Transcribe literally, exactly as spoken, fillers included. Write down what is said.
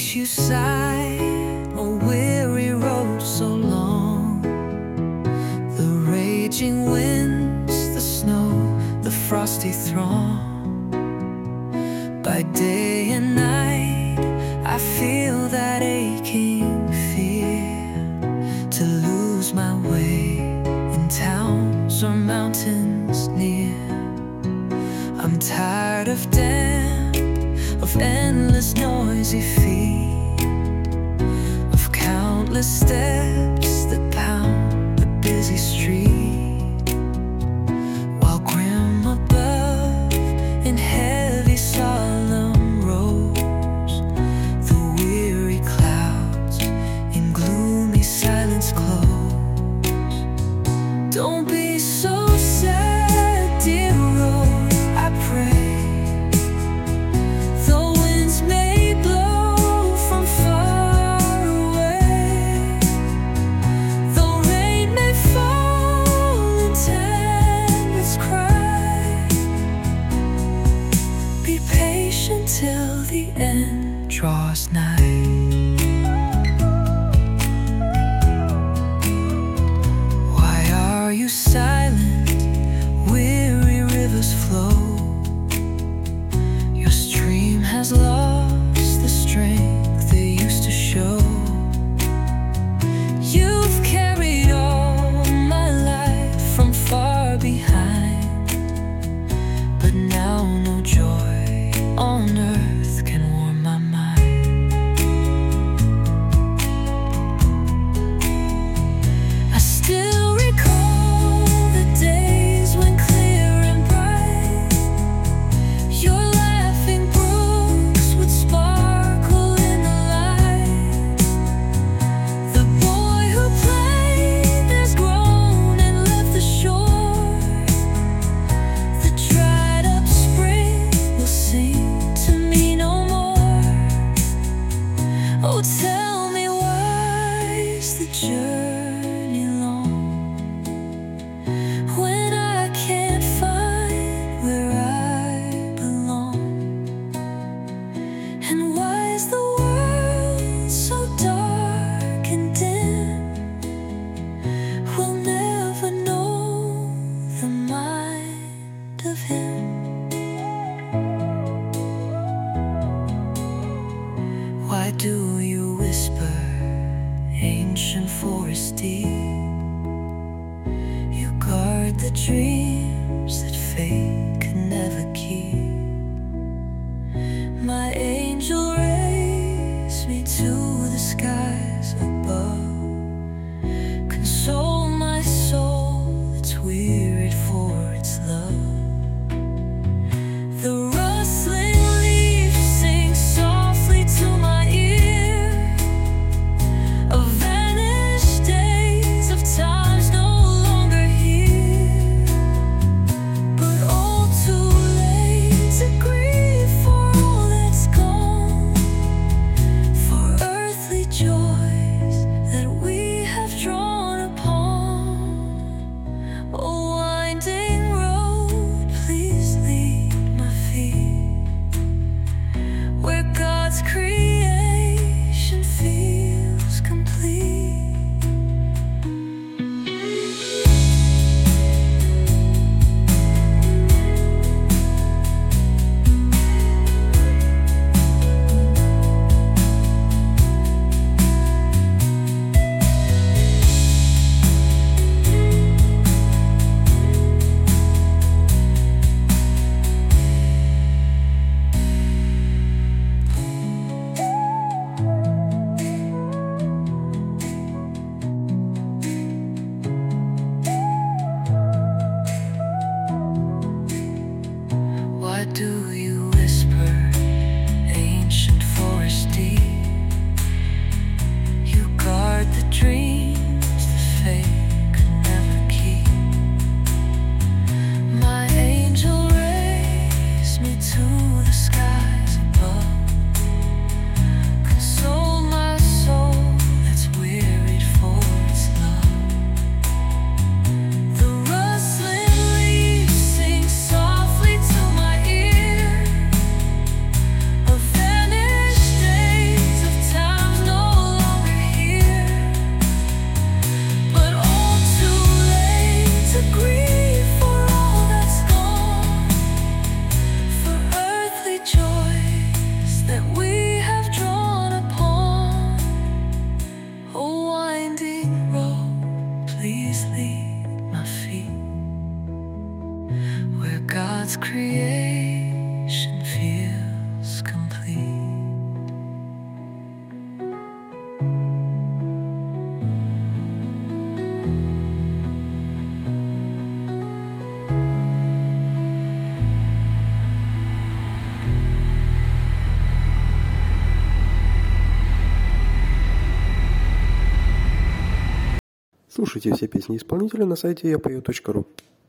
watch you sigh, a weary road so long. The raging winds, the snow, the frosty throng. By day and night I feel that aching fear, to lose my way in towns or mountains near. I'm tired of damp, of endless noisy feet, of countless steps that pound the busy street, while grim above in heavy solemn rows the weary clouds in gloomy silence close. Don't be so sad, dear road, I pray. Till the end draws nigh. Why are you silent? Weary rivers flow. Your stream has lost the strength it used to show. You've carried all my life from far behind, but now no joy on earth can warm my mind. I still recall the days when clear and bright your laughing brooks would sparkle in the light. The boy who played there's grown and left the shore. The dried up spring will sing. Oh, tell me, why's the journey long, when I can't find where I belong? And why is the world so dark and dim? We'll never know the mind of him. Why do you whisper, ancient forest deep? You guard the dreams that fate could never keep. My angel raise me to the skies above. Console my soul that's wearied for its love. The rustling leaves sing softly to my times no longer here, but where God's creation feels complete. Слушайте все песни исполнителя на сайте я пою точка ру.